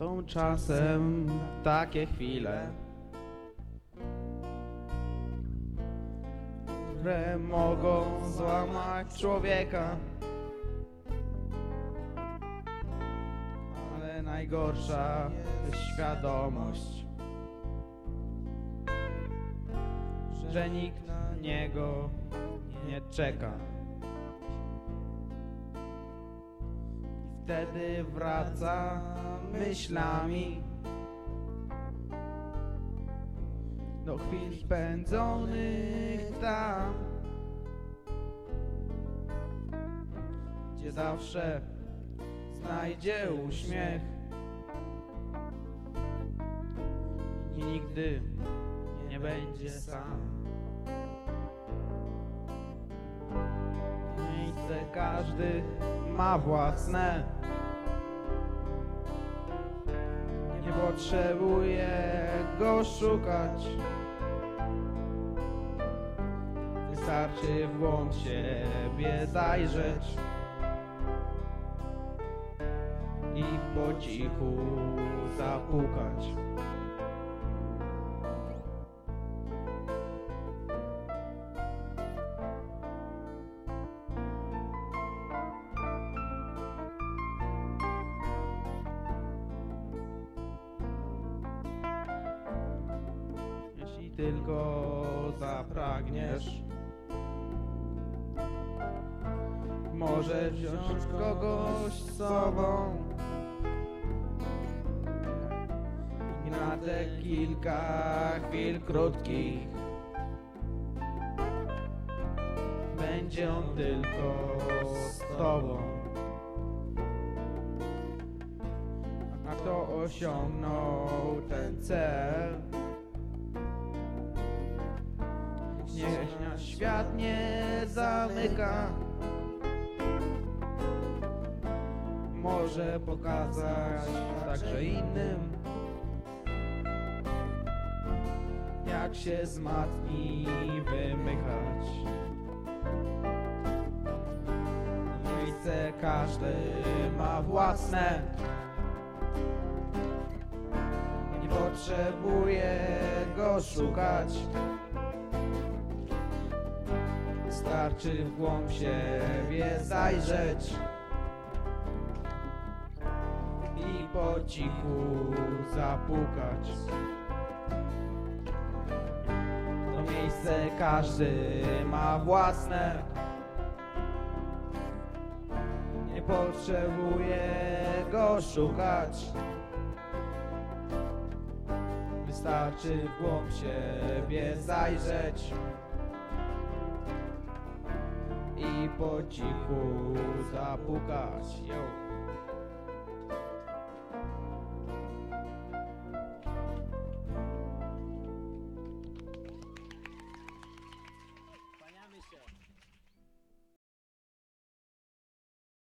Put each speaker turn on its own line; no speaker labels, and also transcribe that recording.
Są czasem takie chwile, które mogą złamać człowieka, ale najgorsza jest świadomość, że nikt na niego nie czeka. I wtedy wraca myślami do chwil spędzonych tam, gdzie zawsze znajdzie uśmiech i nigdy nie będzie sam. Miejsce każdy ma własne, nie potrzebuje go szukać. Wystarczy w głąb siebie zajrzeć i po cichu zapukać. Jeśli tylko zapragniesz, możesz wziąć kogoś z sobą i na te kilka chwil krótkich będzie on tylko z tobą. A kto osiągnął ten cel, niech nas świat nie zamyka. Może pokazać także innym, jak się z matki wymykać. Miejsce każdy ma własne, nie potrzebuje go szukać. Wystarczy w głąb siebie zajrzeć i po cichu zapukać. To miejsce każdy ma własne, nie potrzebuje go szukać. Wystarczy w głąb siebie zajrzeć i po cichu zapukać. Yo.